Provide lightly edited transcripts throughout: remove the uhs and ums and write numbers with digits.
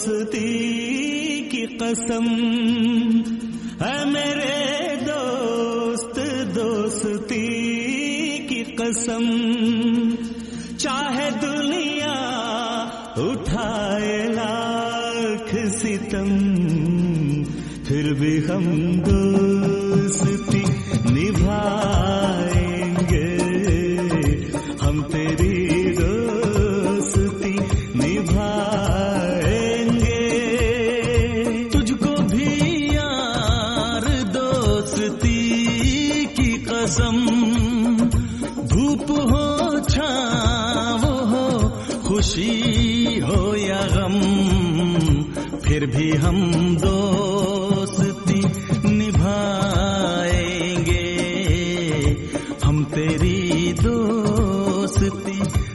दोस्ती की कसम है मेरे दोस्त, दोस्ती की कसम। चाहे दुनिया उठाए लाख सितम, फिर भी हम दोस्ती निभाएंगे, हम तेरी दोस्ती निभाएंगे। तुझको भी यार दोस्ती की कसम, धूप हो छाँव हो, खुशी हो या गम, फिर भी हम दोस्ती निभाएंगे, हम तेरी दोस्ती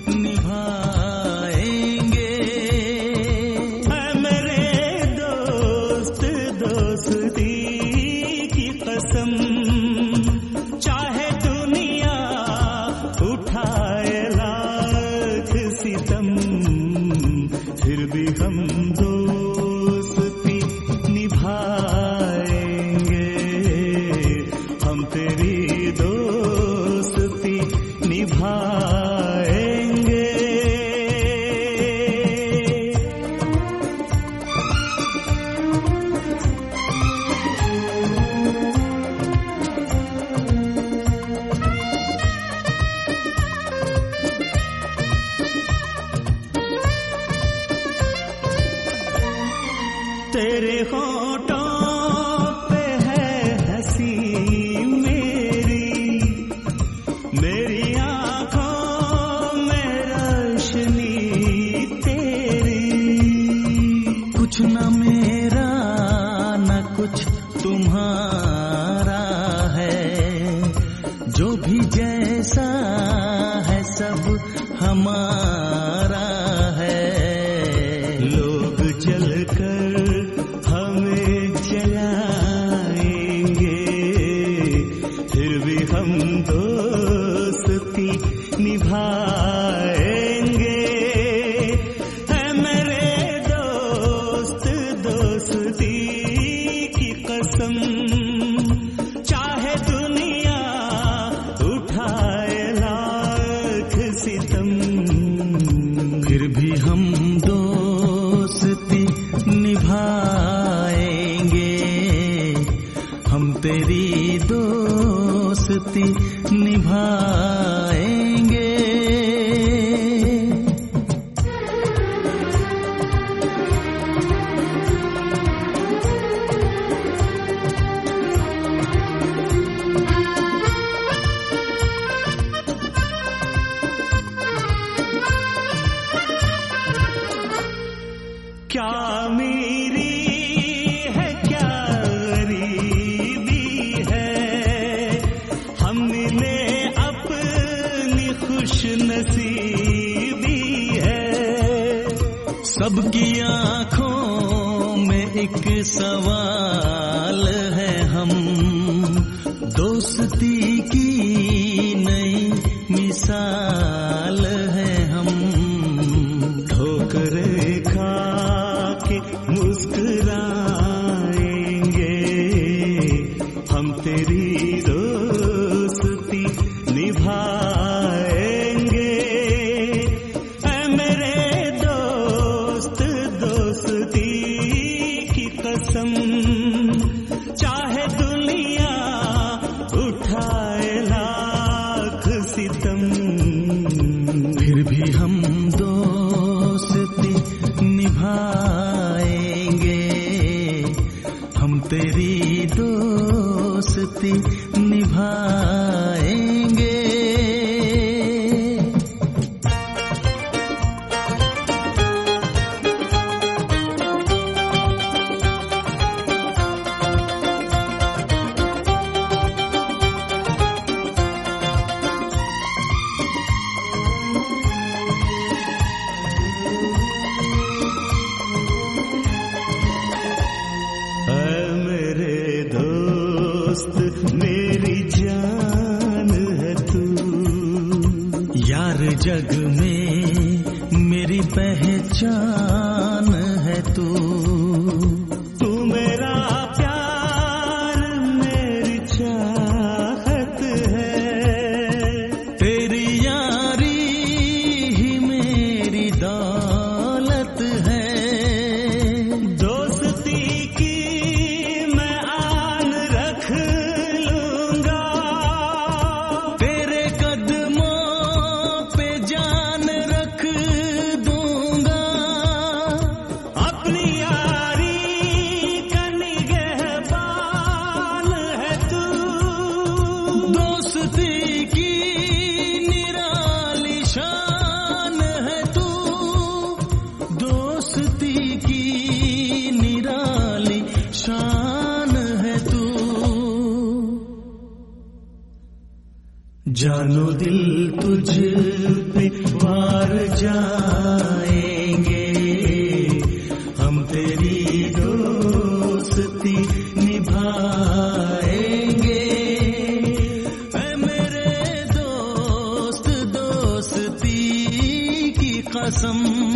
निभाएंगे। है मेरे दोस्त, दोस्ती की कसम, चाहे दुनिया उठाए लाख सितम, फिर भी हम दोस्ती निभाएंगे, हम तेरी दोस्ती निभाएंगे। तेरे होठों पे है हंसी मेरी, मेरी आँखों में रोशनी तेरी। कुछ न मेरा न कुछ तुम्हारा है, जो भी जैसा है सब हमारा है। लोग चलकर हमें जलाएंगे, फिर भी हम दोस्ती निभाएंगे। है मेरे दोस्त, दोस्ती की कसम, चाहे दुनिया उठाए लाख सितम, फिर भी हम दोस्ती निभाएंगे, हम तेरी दोस्ती निभाएंगे। क्या मेरी है क्या गरीबी है, हम मिले अपनी खुश नसीबी है। सबकी आँखों में एक सवाल है, हम दोस्ती की नई मिसाल है। हम ठोकरें खा के मुस्कुराएंगे, हम तेरी दोस्ती निभाएंगे। ऐ मेरे दोस्त, दोस्ती की कसम, चाहे दुनिया उठाए लाख सितम, फिर भी हम दोस्ती निभाएंगे, हम तेरी दोस्ती निभाएंगे। मेरी जान है तू, यार जग में मेरी पहचान है तू मेरा प्यार मेरी चाहत है, तेरी यारी ही मेरी दौलत है। दोस्ती की मैं आन रख लूंगा, तेरे कदमों पे जान रख दूंगा। अपनी यारी का निगहबान है तू, दोस्ती की निराली शान है तू, दोस्ती की निराली शान है तू। जानो दिल तुझ पे वार जाएंगे, हम तेरी दोस्ती निभाएंगे। ऐ मेरे दोस्त दोस्ती की कसम